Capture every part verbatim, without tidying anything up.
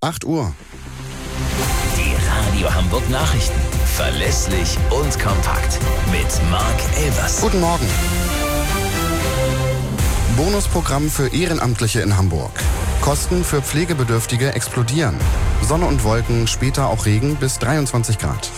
acht Uhr. Die Radio Hamburg Nachrichten. Verlässlich und kompakt. Mit Marc Elvers. Guten Morgen. Bonusprogramm für Ehrenamtliche in Hamburg. Kosten für Pflegebedürftige explodieren. Sonne und Wolken, später auch Regen bis dreiundzwanzig Grad.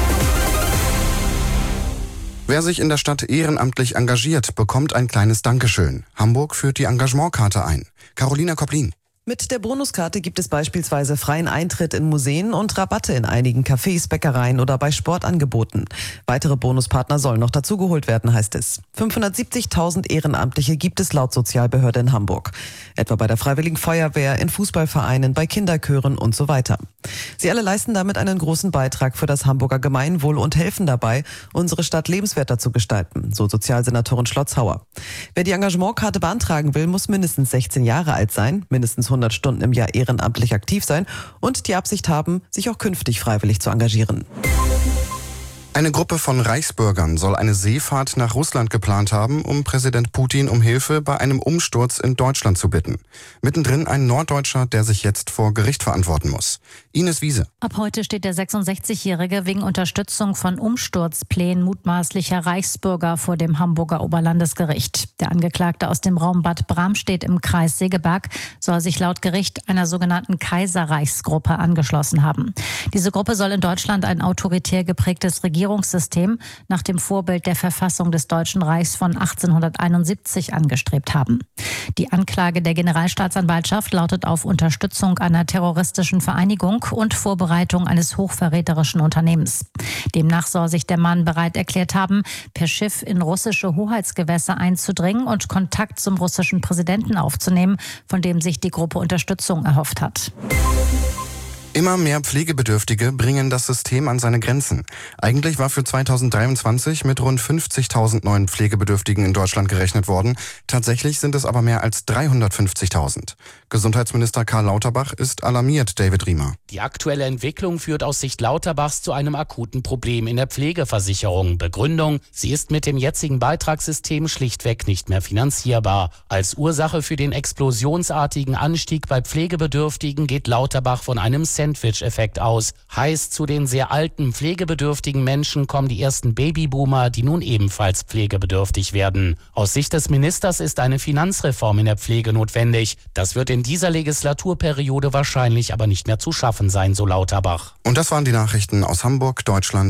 Wer sich in der Stadt ehrenamtlich engagiert, bekommt ein kleines Dankeschön. Hamburg führt die Engagementkarte ein. Carolina Koplin. Mit der Bonuskarte gibt es beispielsweise freien Eintritt in Museen und Rabatte in einigen Cafés, Bäckereien oder bei Sportangeboten. Weitere Bonuspartner sollen noch dazugeholt werden, heißt es. fünfhundertsiebzigtausend Ehrenamtliche gibt es laut Sozialbehörde in Hamburg. Etwa bei der Freiwilligen Feuerwehr, in Fußballvereinen, bei Kinderchören und so weiter. Sie alle leisten damit einen großen Beitrag für das Hamburger Gemeinwohl und helfen dabei, unsere Stadt lebenswerter zu gestalten, so Sozialsenatorin Schlotzhauer. Wer die Engagementkarte beantragen will, muss mindestens sechzehn Jahre alt sein, mindestens hundert Stunden im Jahr ehrenamtlich aktiv sein und die Absicht haben, sich auch künftig freiwillig zu engagieren. Eine Gruppe von Reichsbürgern soll eine Seefahrt nach Russland geplant haben, um Präsident Putin um Hilfe bei einem Umsturz in Deutschland zu bitten. Mittendrin ein Norddeutscher, der sich jetzt vor Gericht verantworten muss. Ines Wiese. Ab heute steht der sechsundsechzigjährige wegen Unterstützung von Umsturzplänen mutmaßlicher Reichsbürger vor dem Hamburger Oberlandesgericht. Der Angeklagte aus dem Raum Bad Bramstedt im Kreis Segeberg soll sich laut Gericht einer sogenannten Kaiserreichsgruppe angeschlossen haben. Diese Gruppe soll in Deutschland ein autoritär geprägtes Regierungssystem nach dem Vorbild der Verfassung des Deutschen Reichs von achtzehnhunderteinundsiebzig angestrebt haben. Die Anklage der Generalstaatsanwaltschaft lautet auf Unterstützung einer terroristischen Vereinigung und Vorbereitung eines hochverräterischen Unternehmens. Demnach soll sich der Mann bereit erklärt haben, per Schiff in russische Hoheitsgewässer einzudringen und Kontakt zum russischen Präsidenten aufzunehmen, von dem sich die Gruppe Unterstützung erhofft hat. Immer mehr Pflegebedürftige bringen das System an seine Grenzen. Eigentlich war für zweitausenddreiundzwanzig mit rund fünfzigtausend neuen Pflegebedürftigen in Deutschland gerechnet worden. Tatsächlich sind es aber mehr als dreihundertfünfzigtausend. Gesundheitsminister Karl Lauterbach ist alarmiert, David Riemer. Die aktuelle Entwicklung führt aus Sicht Lauterbachs zu einem akuten Problem in der Pflegeversicherung. Begründung: Sie ist mit dem jetzigen Beitragssystem schlichtweg nicht mehr finanzierbar. Als Ursache für den explosionsartigen Anstieg bei Pflegebedürftigen geht Lauterbach von einem Sandwich-Effekt aus. Heißt, zu den sehr alten pflegebedürftigen Menschen kommen die ersten Babyboomer, die nun ebenfalls pflegebedürftig werden. Aus Sicht des Ministers ist eine Finanzreform in der Pflege notwendig. Das wird in dieser Legislaturperiode wahrscheinlich aber nicht mehr zu schaffen sein, so Lauterbach. Und das waren die Nachrichten aus Hamburg, Deutschland